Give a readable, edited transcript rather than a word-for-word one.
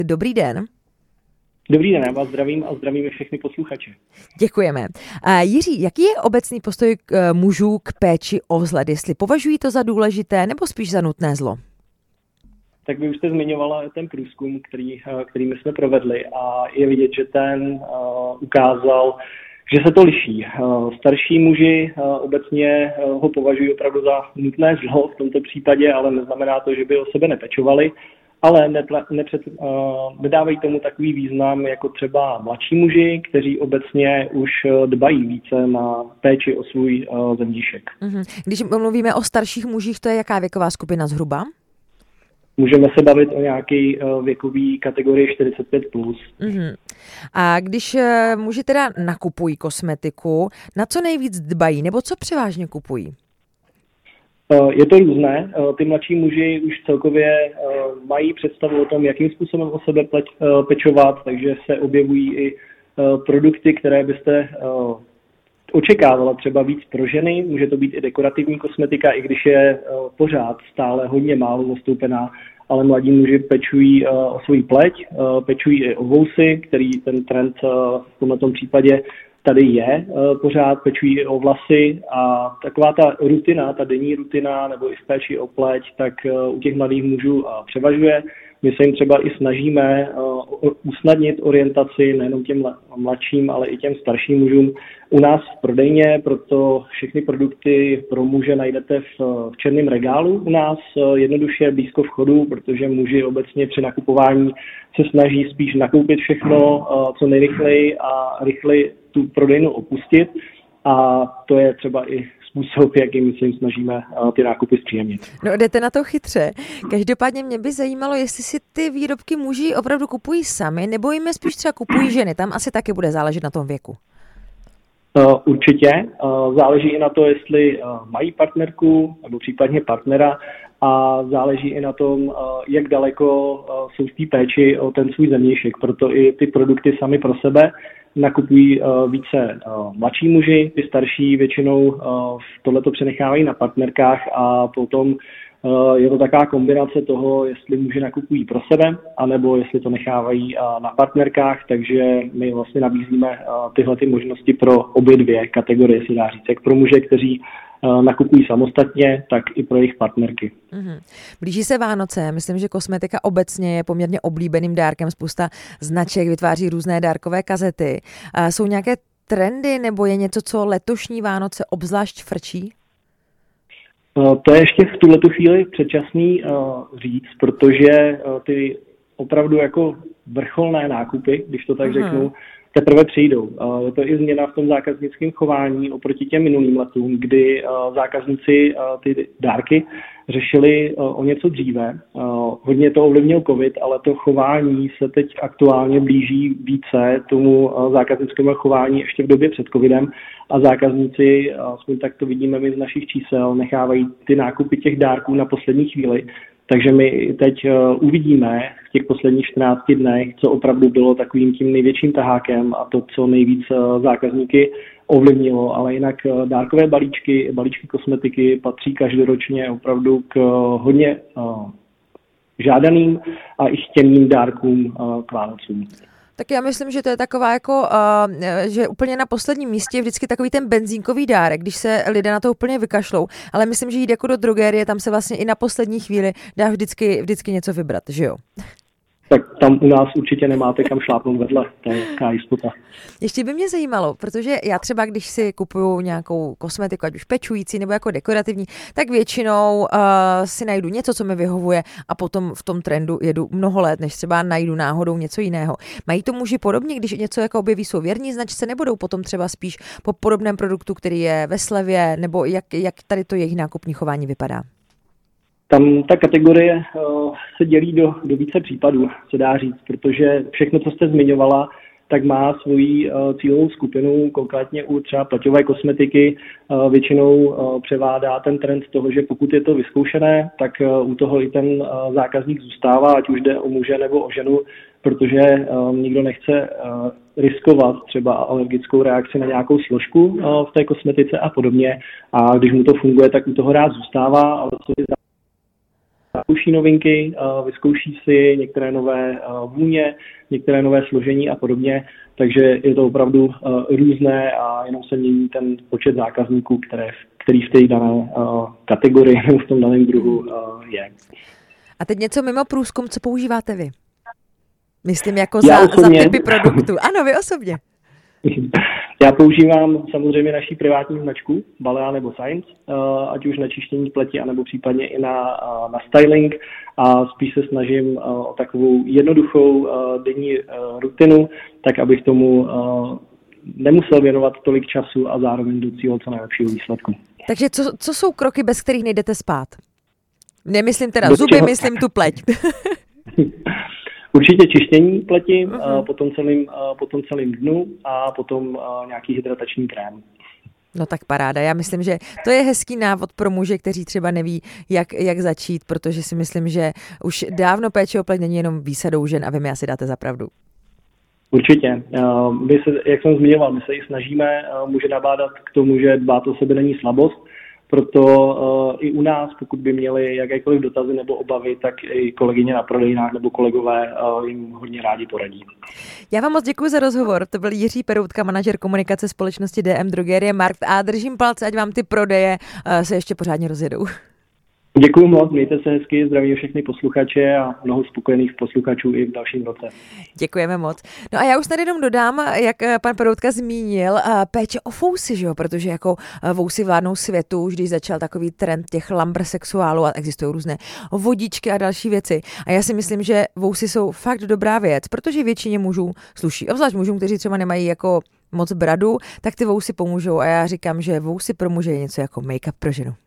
Dobrý den. Dobrý den, já vás zdravím a zdravím všechny posluchače. Děkujeme. Jiří, jaký je obecný postoj mužů k péči o vzhled? Jestli považují to za důležité nebo spíš za nutné zlo? Tak vy už jste zmiňovala ten průzkum, který my jsme provedli a je vidět, že ten ukázal, že se to liší. Starší muži obecně ho považují opravdu za nutné zlo v tomto případě, ale neznamená to, že by o sebe nepečovali, ale nedávají tomu takový význam jako třeba mladší muži, kteří obecně už dbají více na péči o svůj zemdíšek. Když mluvíme o starších mužích, to je jaká věková skupina zhruba? Můžeme se bavit o nějaké věkové kategorii 45+. A když muži teda nakupují kosmetiku, na co nejvíc dbají, nebo co převážně kupují? Je to různé. Ty mladší muži už celkově mají představu o tom, jakým způsobem o sebe pečovat, takže se objevují i produkty, které byste očekávala třeba víc pro ženy. Může to být i dekorativní kosmetika, i když je pořád stále hodně málo zastoupená, ale mladí muži pečují o svou pleť, pečují i o vousy, který ten trend v tomto případě tady je pořád, pečují i o vlasy a taková ta rutina, ta denní rutina nebo i v péči o pleť, tak u těch mladých mužů převažuje. My se jim třeba i snažíme usnadnit orientaci nejenom těm mladším, ale i těm starším mužům. U nás v prodejně, proto všechny produkty pro muže najdete v černém regálu u nás, jednoduše blízko vchodu, protože muži obecně při nakupování se snaží spíš nakoupit všechno co nejrychleji a rychleji tu prodejnu opustit. A to je třeba i způsob, jakým se jim snažíme ty nákupy zpříjemnit. No, jdete na to chytře. Každopádně mě by zajímalo, jestli si ty výrobky muži opravdu kupují sami, nebo jim spíš třeba kupují ženy. Tam asi taky bude záležet na tom věku. Určitě. Záleží i na to, jestli mají partnerku nebo případně partnera a záleží i na tom, jak daleko jsou v té péči o ten svůj zemdíšek. Proto i ty produkty sami pro sebe nakupují více mladší muži, ty starší většinou tohleto přenechávají na partnerkách a potom je to taková kombinace toho, jestli muži nakupují pro sebe, anebo jestli to nechávají na partnerkách, takže my vlastně nabízíme tyhle ty možnosti pro obě dvě kategorie, si dá říct, jak pro muže, kteří nakupují samostatně, tak i pro jejich partnerky. Blíží se Vánoce, myslím, že kosmetika obecně je poměrně oblíbeným dárkem, spousta značek vytváří různé dárkové kazety. Jsou nějaké trendy nebo je něco, co letošní Vánoce obzvlášť frčí? To je ještě v tuhletu chvíli předčasný říct, protože ty opravdu jako vrcholné nákupy, když to tak řeknu, teprve přijdou. Je to i změna v tom zákaznickém chování oproti těm minulým letům, kdy zákazníci ty dárky řešili o něco dříve. Hodně to ovlivnil covid, ale to chování se teď aktuálně blíží více tomu zákaznickému chování ještě v době před covidem a zákazníci, aspoň tak to vidíme my z našich čísel, nechávají ty nákupy těch dárků na poslední chvíli. Takže my teď uvidíme v těch posledních 14 dnech, co opravdu bylo takovým tím největším tahákem a to, co nejvíc zákazníky ovlivnilo. Ale jinak dárkové balíčky kosmetiky patří každoročně opravdu k hodně žádaným a i chtěným dárkům k Vánocům. Tak já myslím, že to je taková jako, že úplně na posledním místě je vždycky takový ten benzínkový dárek, když se lidé na to úplně vykašlou, ale myslím, že jít jako do drogerie, tam se vlastně i na poslední chvíli dá vždycky něco vybrat, že jo? Tak tam u nás určitě nemáte kam šlápnout vedle, to je taková jistota. Ještě by mě zajímalo, protože já třeba, když si kupuju nějakou kosmetiku, ať už pečující nebo jako dekorativní, tak většinou si najdu něco, co mi vyhovuje a potom v tom trendu jedu mnoho let, než třeba najdu náhodou něco jiného. Mají to muži podobně, když něco jako objeví jsou věrní značce, nebo jdou potom třeba spíš po podobném produktu, který je ve slevě, nebo jak tady to jejich nákupní chování vypadá? Tam ta kategorie se dělí do více případů, se dá říct, protože všechno, co jste zmiňovala, tak má svoji cílovou skupinu, konkrétně u třeba pleťové kosmetiky většinou převládá ten trend toho, že pokud je to vyzkoušené, tak u toho i ten zákazník zůstává, ať už jde o muže nebo o ženu, protože nikdo nechce riskovat třeba alergickou reakci na nějakou složku v té kosmetice a podobně. A když mu to funguje, tak u toho rád zůstává, ale co je Zkouší novinky, vyzkouší si některé nové vůně, některé nové složení a podobně, takže je to opravdu různé a jenom se mění ten počet zákazníků, který v té dané kategorii nebo v tom daném druhu je. A teď něco mimo průzkum, co používáte vy? Myslím jako za typy produktů. Ano, vy osobně. Já používám samozřejmě naši privátní značku, Balea nebo Science, ať už na čištění pleti, anebo případně i na styling a spíš se snažím o takovou jednoduchou denní rutinu, tak abych tomu nemusel věnovat tolik času a zároveň docílil co nejlepšího výsledku. Takže co jsou kroky, bez kterých nejdete spát? Nemyslím teda zuby, myslím tu pleť. Určitě čištění pleti po tom celým dnu a potom nějaký hydratační krém. No tak paráda. Já myslím, že to je hezký návod pro muže, kteří třeba neví, jak začít, protože si myslím, že už dávno péče o pleť není jenom výsadou žen a vy mi asi dáte za pravdu. Určitě. Jak jsem zmiňoval, my se i snažíme muže nabádat k tomu, že dbát o sebe není slabost. Proto i u nás, pokud by měli jakékoliv dotazy nebo obavy, tak i kolegyně na prodejnách nebo kolegové jim hodně rádi poradí. Já vám moc děkuji za rozhovor. To byl Jiří Peroutka, manažer komunikace společnosti DM Drogerie Markt a držím palce, ať vám ty prodeje se ještě pořádně rozjedou. Děkuji moc, mějte se hezky, zdravím všechny posluchače a mnoho spokojených posluchačů i v dalším roce. Děkujeme moc. No a já už tady jenom dodám, jak pan Peroutka zmínil, péče o fousy, že jo? Protože jako vousy vládnou světu, už když začal takový trend těch lambersexuálů a existují různé vodičky a další věci. A já si myslím, že vousy jsou fakt dobrá věc, protože většině mužů sluší, obzvlášť mužům, kteří třeba nemají jako moc bradu, tak ty vousy pomůžou a já říkám, že vousy pro muže je něco jako make-up pro ženu.